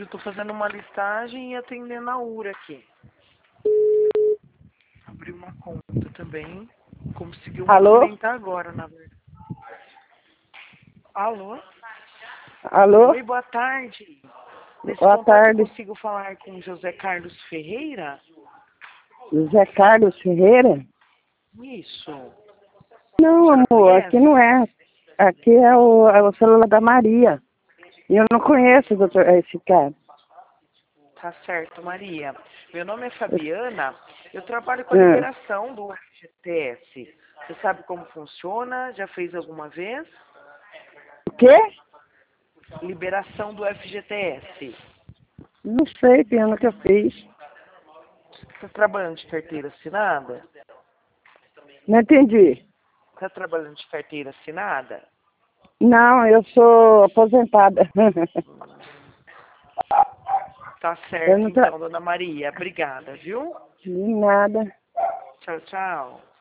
eu tô fazendo uma listagem e atendendo a URA aqui. Abri uma conta também. Conseguiu Alô? movimentar agora, na verdade. Alô? Alô? Oi, boa tarde. Nesse Boa contato eu tarde. consigo falar com José Carlos Ferreira? José Carlos Ferreira? Isso. A Não, senhora amor, aqui conhece? não é. Aqui é o celular da Maria. E eu não conheço esse cara. Tá certo, Maria. Meu nome é Fabiana. Eu trabalho com a Ah, liberação do FGTS. Você sabe como funciona? Já fez alguma vez? o quê? Liberação do FGTS. Não sei, tem ano que eu fiz. Você está trabalhando de carteira assinada? Não entendi. Está trabalhando de carteira assinada? Não, eu sou aposentada. Tá Eu certo, não então, dona Maria. Obrigada, viu? De nada. Tchau, tchau.